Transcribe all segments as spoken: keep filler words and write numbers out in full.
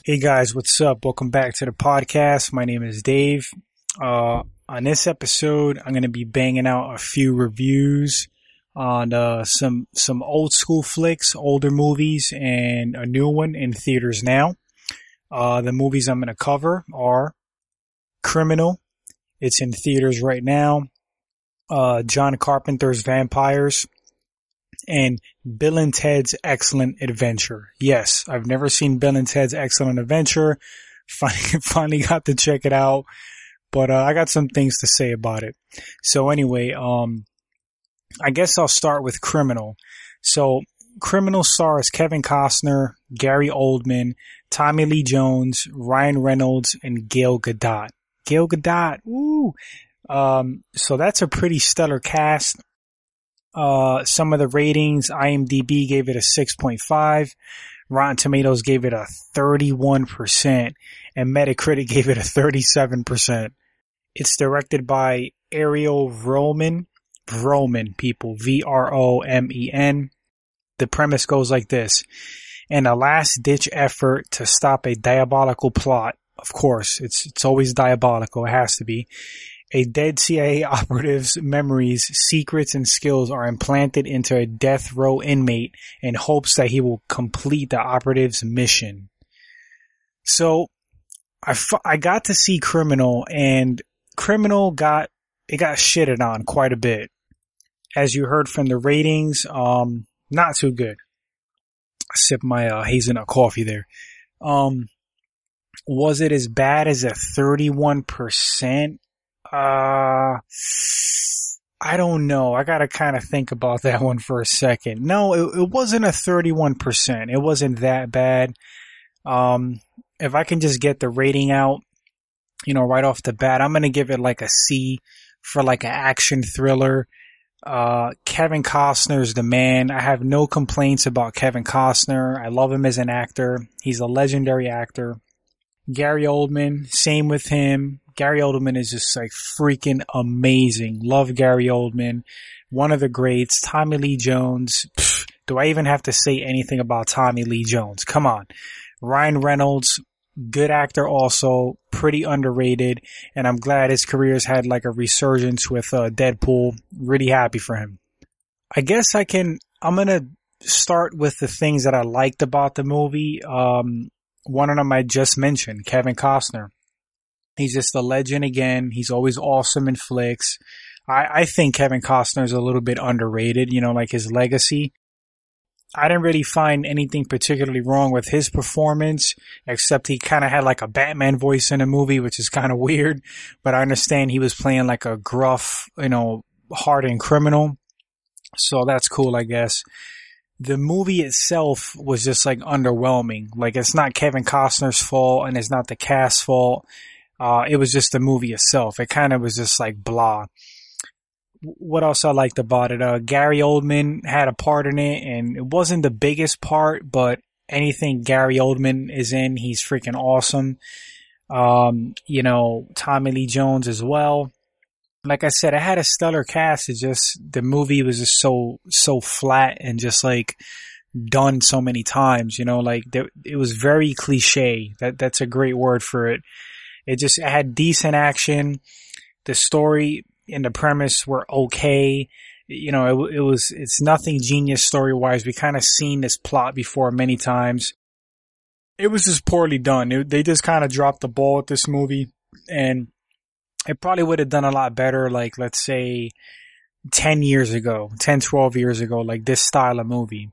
Hey guys, what's up? Welcome back to the podcast. My name is Dave. Uh, on this episode, I'm going to be banging out a few reviews on uh, some some old school flicks, older movies, and a new one in theaters now. Uh, the movies I'm going to cover are Criminal. It's in theaters right now. Uh, John Carpenter's Vampires. And Bill and Ted's Excellent Adventure. Yes, I've never seen Bill and Ted's Excellent Adventure. Finally, finally got to check it out. But uh, I got some things to say about it. So anyway, um, I guess I'll start with Criminal. So Criminal stars Kevin Costner, Gary Oldman, Tommy Lee Jones, Ryan Reynolds, and Gail Gadot. Gail Gadot, woo! Um, so that's a pretty stellar cast. Uh, some of the ratings, IMDb gave it a six point five, Rotten Tomatoes gave it a thirty-one percent, and Metacritic gave it a thirty-seven percent. It's directed by Ariel Vromen, Vromen, people, V R O M E N. The premise goes like this. In a last-ditch effort to stop a diabolical plot, of course, it's, it's always diabolical, it has to be, a dead C I A operative's memories, secrets, and skills are implanted into a death row inmate in hopes that he will complete the operative's mission. So, I, f- I got to see Criminal, and Criminal got, it got shitted on quite a bit. As you heard from the ratings, um, not too good. I sip my, uh, hazelnut coffee there. Um, was it as bad as a thirty-one percent? Uh, I don't know. I gotta kind of think about that one for a second. No, it, it wasn't a thirty-one percent. It wasn't that bad. Um, if I can just get the rating out, you know, right off the bat, I'm gonna give it like a C for like an action thriller. Uh, Kevin Costner's the man. I have no complaints about Kevin Costner. I love him as an actor. He's a legendary actor. Gary Oldman, same with him. Gary Oldman is just like freaking amazing. Love Gary Oldman. One of the greats. Tommy Lee Jones. Pfft, do I even have to say anything about Tommy Lee Jones? Come on. Ryan Reynolds, good actor also. Pretty underrated. And I'm glad his career's had like a resurgence with uh, Deadpool. Really happy for him. I guess I can, I'm going to start with the things that I liked about the movie. Um, one of them I just mentioned, Kevin Costner. He's just a legend again. He's always awesome in flicks. I, I think Kevin Costner's a little bit underrated, you know, like his legacy. I didn't really find anything particularly wrong with his performance, except he kind of had like a Batman voice in the movie, which is kind of weird. But I understand he was playing like a gruff, you know, hardened criminal. So that's cool, I guess. The movie itself was just like underwhelming. Like it's not Kevin Costner's fault and it's not the cast's fault. Uh, it was just the movie itself. It kind of was just like blah. What else I liked about it? Uh, Gary Oldman had a part in it, and it wasn't the biggest part, but anything Gary Oldman is in, he's freaking awesome. Um, you know, Tommy Lee Jones as well. Like I said, I had a stellar cast. It just, the movie was just so, so flat and just like done so many times, you know, like there, it was very cliche. That, that's a great word for it. It just it had decent action. The story and the premise were okay. You know, it, it was, it's nothing genius story wise. We kind of seen this plot before many times. It was just poorly done. It, they just kind of dropped the ball with this movie, and it probably would have done a lot better. Like, let's say ten years ago, ten, twelve years ago, like this style of movie.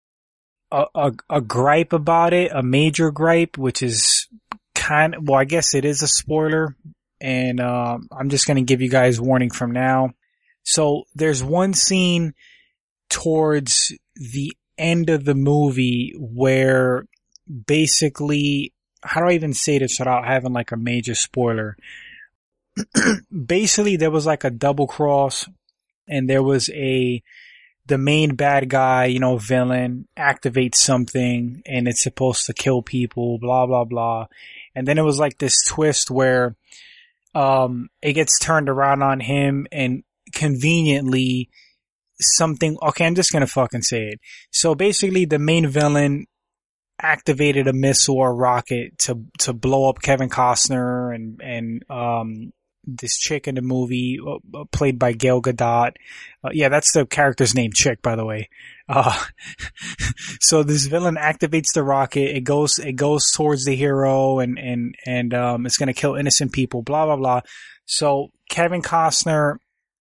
A, a, a gripe about it, a major gripe, which is kind of, well, I guess it is a spoiler, and uh, I'm just going to give you guys warning from now. So there's one scene towards the end of the movie where basically, how do I even say this without having like a major spoiler? Basically, there was like a double cross, and there was a, the main bad guy, you know, villain, activates something, and it's supposed to kill people, blah, blah, blah. And then it was like this twist where um it gets turned around on him, and conveniently something, okay, I'm just gonna fucking say it. So basically the main villain activated a missile or rocket to to blow up Kevin Costner and and um this chick in the movie uh, played by Gail Gadot. Uh, yeah, that's the character's name, Chick, by the way. Uh, so this villain activates the rocket. It goes, it goes towards the hero and, and, and, um, it's going to kill innocent people, blah, blah, blah. So Kevin Costner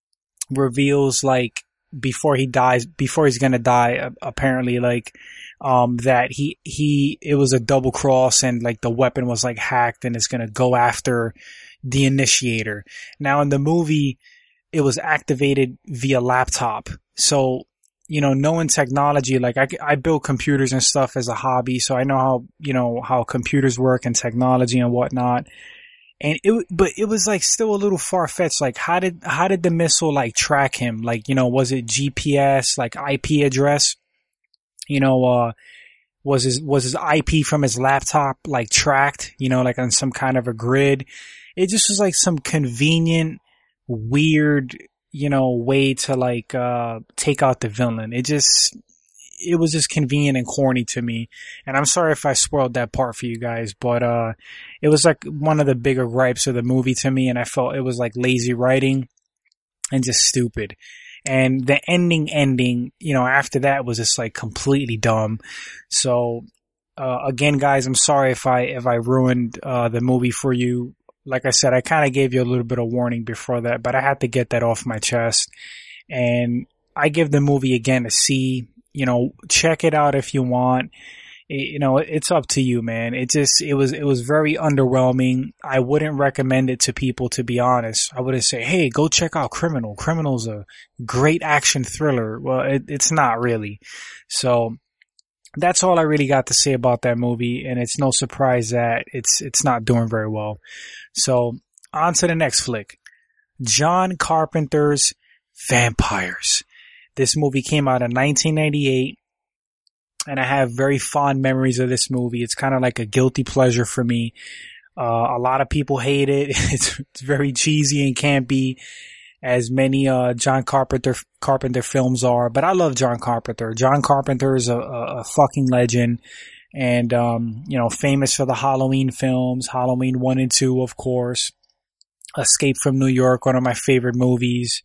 reveals, like, before he dies, before he's going to die, apparently, like, um, that he, he, it was a double cross and, like, the weapon was, like, hacked and it's going to go after the initiator. Now in the movie, it was activated via laptop. So, you know, knowing technology, like I, I build computers and stuff as a hobby. So I know how, you know, how computers work and technology and whatnot. And it, but it was like still a little far fetched. Like how did, how did the missile like track him? Like, you know, was it G P S, like I P address? You know, uh, was his, was his I P from his laptop like tracked, you know, like on some kind of a grid? It just was like some convenient, weird, you know, way to like, uh, take out the villain. It just, it was just convenient and corny to me. And I'm sorry if I spoiled that part for you guys, but, uh, it was like one of the bigger gripes of the movie to me. And I felt it was like lazy writing and just stupid. And the ending ending, you know, after that was just like completely dumb. So, uh, again, guys, I'm sorry if I, if I ruined, uh, the movie for you. Like I said, I kind of gave you a little bit of warning before that, but I had to get that off my chest. And I give the movie again a C. You know, check it out if you want. It, you know, it's up to you, man. It just, it was, it was very underwhelming. I wouldn't recommend it to people, to be honest. I wouldn't say, hey, go check out Criminal. Criminal's a great action thriller. Well, it, it's not really. So, that's all I really got to say about that movie, and it's no surprise that it's it's not doing very well. So, on to the next flick. John Carpenter's Vampires. This movie came out in nineteen ninety-eight, and I have very fond memories of this movie. It's kind of like a guilty pleasure for me. Uh, a lot of people hate it. It's, it's very cheesy and campy, as many uh John Carpenter Carpenter films are, but I love John Carpenter. John Carpenter is a, a, a fucking legend, and um you know, famous for the Halloween films, Halloween one and two, of course. Escape from New York, one of my favorite movies.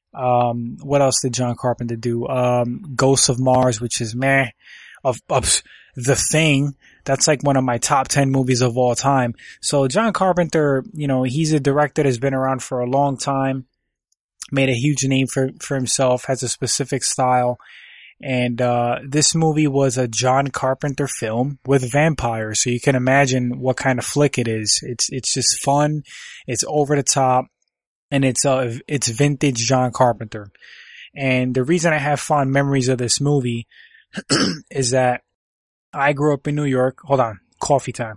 Um what else did John Carpenter do? Um Ghosts of Mars, which is meh. Of, of The Thing, that's like one of my top ten movies of all time. So John Carpenter, you know, he's a director that's been around for a long time. Made a huge name for, for himself, has a specific style. And, uh, this movie was a John Carpenter film with vampires. So you can imagine what kind of flick it is. It's, it's just fun. It's over the top, and it's, uh, it's vintage John Carpenter. And the reason I have fond memories of this movie is that I grew up in New York. Hold on. Coffee time.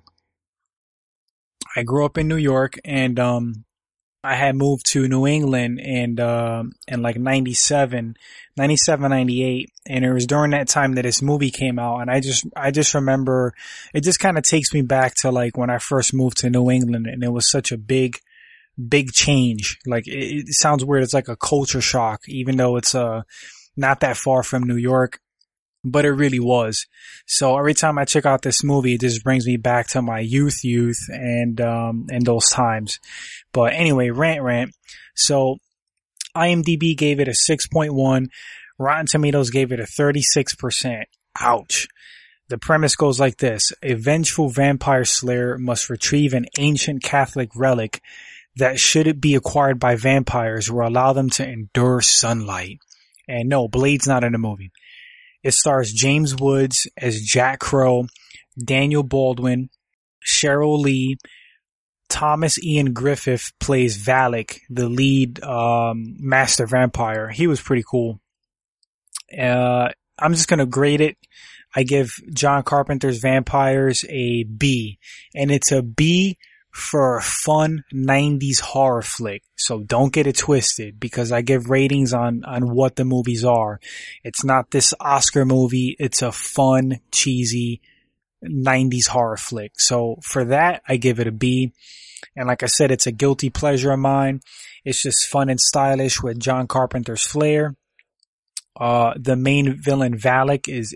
I grew up in New York, and, um, I had moved to New England and, uh, in like ninety-seven, ninety-seven, ninety-eight. And it was during that time that this movie came out. And I just, I just remember, it just kind of takes me back to like when I first moved to New England, and it was such a big, big change. Like it, it sounds weird. It's like a culture shock, even though it's, uh, not that far from New York. But it really was. So every time I check out this movie, it just brings me back to my youth, youth, and, um, and those times. But anyway, rant, rant. So IMDb gave it a six point one. Rotten Tomatoes gave it a thirty-six percent. Ouch. The premise goes like this. A vengeful vampire slayer must retrieve an ancient Catholic relic that, should it be acquired by vampires, will allow them to endure sunlight. And no, Blade's not in the movie. It stars James Woods as Jack Crow, Daniel Baldwin, Cheryl Lee, Thomas Ian Griffith plays Valak, the lead um, master vampire. He was pretty cool. Uh, I'm just going to grade it. I give John Carpenter's Vampires a B. And it's a B for a fun nineties horror flick. So don't get it twisted, because I give ratings on, on what the movies are. It's not this Oscar movie. It's a fun, cheesy nineties horror flick. So for that, I give it a B. And like I said, it's a guilty pleasure of mine. It's just fun and stylish with John Carpenter's flair. Uh, the main villain, Valak, is, is a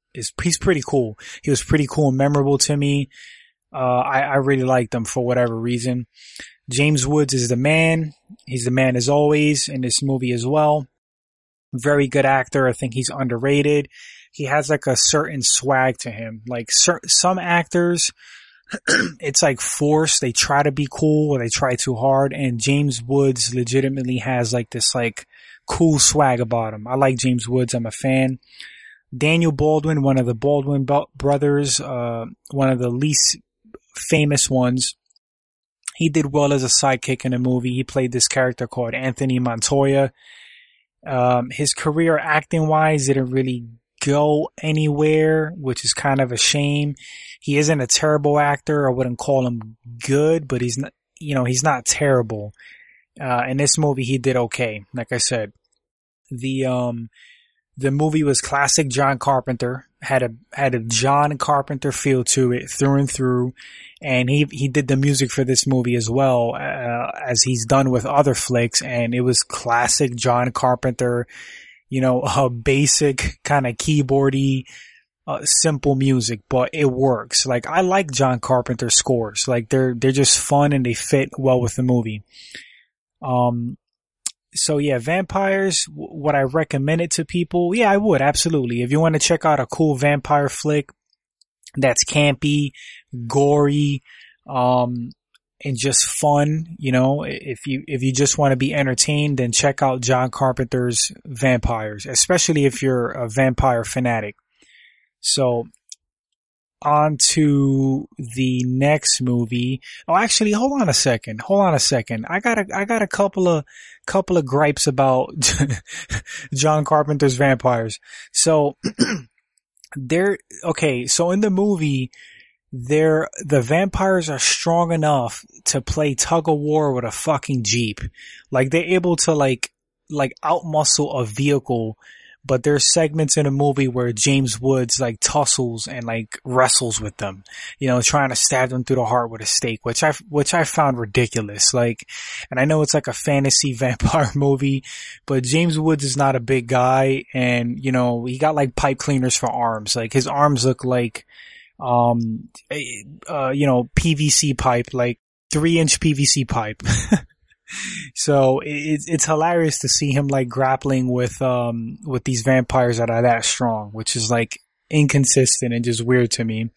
is, he's pretty cool. He was pretty cool and memorable to me. Uh, I, I really liked him for whatever reason. James Woods is the man. He's the man as always in this movie as well. Very good actor. I think he's underrated. He has like a certain swag to him. Like cer- some actors, it's like forced. They try to be cool or they try too hard. And James Woods legitimately has like this like cool swag about him. I like James Woods. I'm a fan. Daniel Baldwin, one of the Baldwin brothers, uh, one of the least famous ones. He did well as a sidekick in the movie. He played this character called Anthony Montoya. Um, his career acting wise didn't really go anywhere, which is kind of a shame. He isn't a terrible actor. I wouldn't call him good, but he's not, you know, he's not terrible. Uh, in this movie, he did okay. Like I said, the, um, the movie was classic John Carpenter, had a, had a John Carpenter feel to it through and through. And he, he did the music for this movie as well, uh, as he's done with other flicks. And it was classic John Carpenter, you know, a basic kind of keyboardy, uh, simple music, but it works. Like, I like John Carpenter scores. Like, they're, they're just fun and they fit well with the movie. Um, so yeah, vampires, would I recommend it to people? Yeah, I would, absolutely. If you want to check out a cool vampire flick that's campy, gory, um, and just fun, you know, if you, if you just want to be entertained, then check out John Carpenter's Vampires, especially if you're a vampire fanatic. So, on to the next movie. Oh, actually, hold on a second. Hold on a second. I got a, I got a couple of, couple of gripes about John Carpenter's Vampires. So, they're, okay, so in the movie, they're, the vampires are strong enough to play tug of war with a fucking Jeep. Like, they're able to like, like outmuscle a vehicle, but there's segments in a movie where James Woods like tussles and like wrestles with them, you know, trying to stab them through the heart with a stake, which I, which I found ridiculous. Like, and I know it's like a fantasy vampire movie, but James Woods is not a big guy. And, you know, he got like pipe cleaners for arms. Like his arms look like, um, uh, you know, P V C pipe, like three inch P V C pipe. So it's it's hilarious to see him like grappling with um with these vampires that are that strong, which is like inconsistent and just weird to me.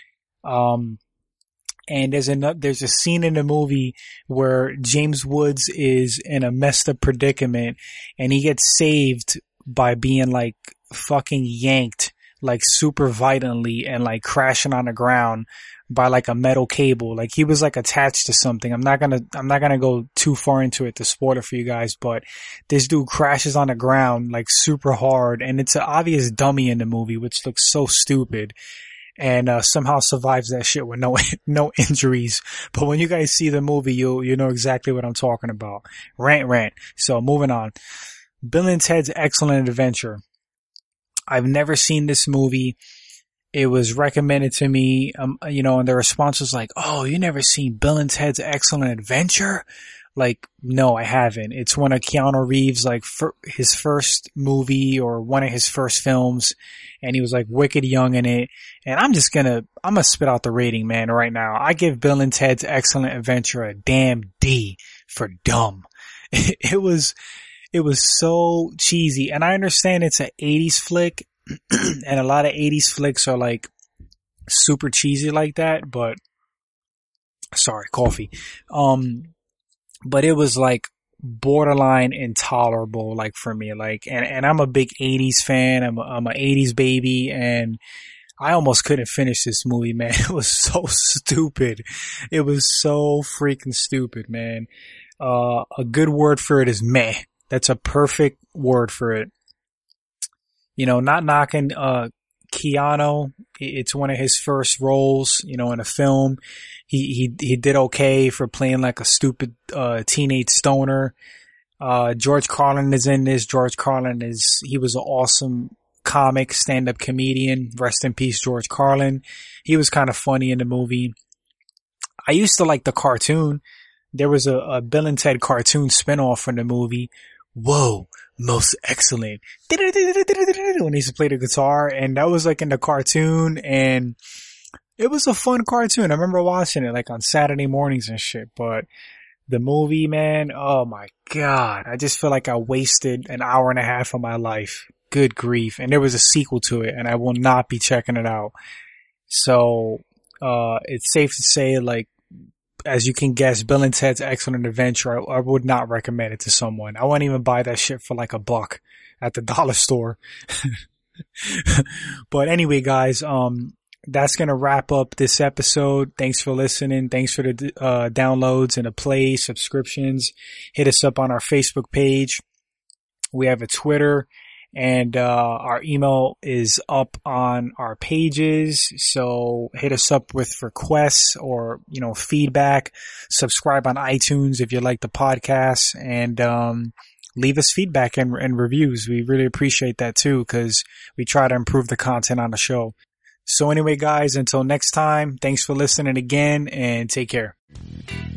Um, and there's a there's a scene in the movie where James Woods is in a messed up predicament, and he gets saved by being like fucking yanked like super violently and like crashing on the ground by like a metal cable. Like he was like attached to something. I'm not gonna, I'm not gonna go too far into it to spoil it for you guys, but this dude crashes on the ground like super hard, and it's an obvious dummy in the movie, which looks so stupid, and uh, somehow survives that shit with no, no injuries. But when you guys see the movie, you'll, you know exactly what I'm talking about. Rant, rant. So moving on. Bill and Ted's Excellent Adventure. I've never seen this movie. It was recommended to me, um, you know, and the response was like, "Oh, you never seen Bill and Ted's Excellent Adventure?" Like, no, I haven't. It's one of Keanu Reeves, like, fir- his first movie or one of his first films, and he was like wicked young in it. And I'm just gonna, I'm gonna spit out the rating, man, right now. I give Bill and Ted's Excellent Adventure a damn D for dumb. It was, it was so cheesy, and I understand it's an eighties flick. And a lot of eighties flicks are like super cheesy like that, but sorry, coffee. Um, but it was like borderline intolerable, like for me, like, and, and I'm a big eighties fan. I'm a, I'm a eighties baby, and I almost couldn't finish this movie, man. It was so stupid. It was so freaking stupid, man. Uh, a good word for it is meh. That's a perfect word for it. You know, not knocking, uh, Keanu. It's one of his first roles, you know, in a film. He, he, he did okay for playing like a stupid, uh, teenage stoner. Uh, George Carlin is in this. George Carlin is, he was an awesome comic stand-up comedian. Rest in peace, George Carlin. He was kind of funny in the movie. I used to like the cartoon. There was a, a Bill and Ted cartoon spinoff from the movie whoa, most excellent. When he used to play the guitar, and that was like in the cartoon, and it was a fun cartoon. I remember watching it like on Saturday mornings and shit, but the movie, man, oh my God. I just feel like I wasted an hour and a half of my life. Good grief. And there was a sequel to it, and I will not be checking it out. So, uh, it's safe to say, like, as you can guess, Bill and Ted's Excellent Adventure, I, I would not recommend it to someone. I wouldn't even buy that shit for like a buck at the dollar store. But anyway, guys, um, that's going to wrap up this episode. Thanks for listening. Thanks for the uh, downloads and the plays, subscriptions. Hit us up on our Facebook page. We have a Twitter. And, uh, our email is up on our pages. So hit us up with requests or, you know, feedback. Subscribe on iTunes if you like the podcast, and, um, leave us feedback and, and reviews. We really appreciate that too, because we try to improve the content on the show. So anyway, guys, until next time, thanks for listening again, and take care.